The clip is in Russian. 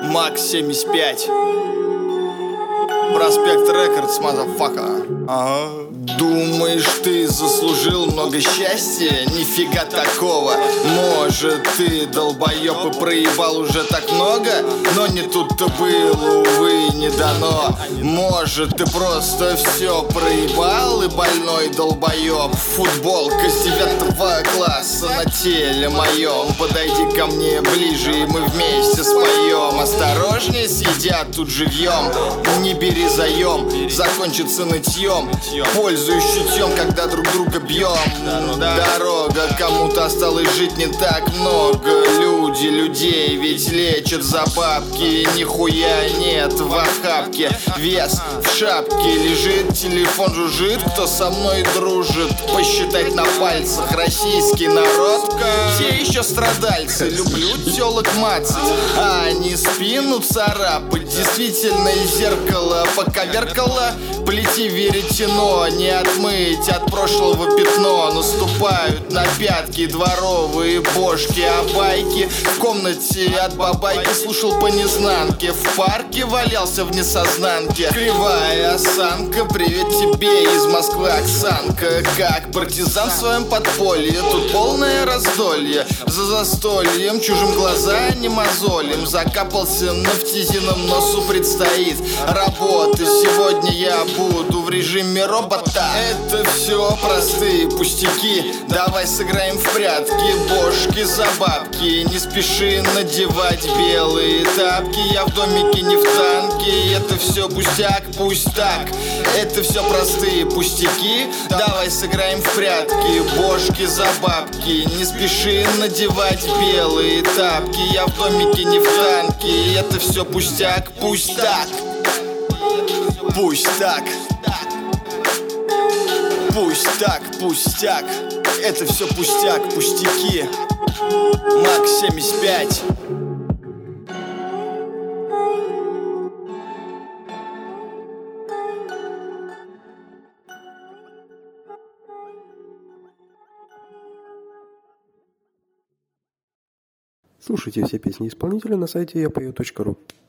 Мак 75. Проспект Рекордс, мазафака. Ага. Думаешь, ты заслужил много счастья? Нифига такого. Может, ты долбоёб и проебал уже так много? Но не тут-то было, увы, не дано. Может, ты просто все проебал и больной долбоёб. Футболка с 9 класса на теле моем. Подойди ко мне ближе, и мы вместе споем. Осторожнее, съедят тут живьем. Не бери заем, закончится нытьем. Пользуюсь чутьем, когда друг друга бьем. Дорога, кому-то осталось жить не так много. Люди людей ведь лечат за бабки. Нихуя нет в охапке. Вес в шапке лежит, телефон жужжит. Кто со мной дружит? Посчитать на пальцах российский народ. Те еще страдальцы. Люблю телок мацать, а они спину царапать. Действительно из зеркала поковеркало. Плети веретено, не отмыть от прошлого пятно. Наступают на пятки дворовые бошки. А байки в комнате от бабайки слушал по незнанке. В парке валялся в несознанке. Кривая осанка, привет тебе из Москвы, Оксанка. Как партизан в своем подполье, тут полное раздолье. За застольем чужим глаза не мозолим. Закапался нафтизином, носу предстоит работы. Сегодня я буду в режиме робота. Это все простые пустяки. Давай сыграем в прятки, бошки за бабки. Не спеши надевать белые тапки. Я в домике, не в танке. Это все пустяк, пусть так. Это все простые пустяки. Давай сыграем в прятки, бошки за бабки. Не спеши надевать белые тапки. Я в домике, не в танке. Это все пустяк, пусть так. Пусть так. Пусть так, пустяк. Это все пустяк, пустяки. Мак 75. Слушайте все песни исполнителя на сайте yapeo.ru.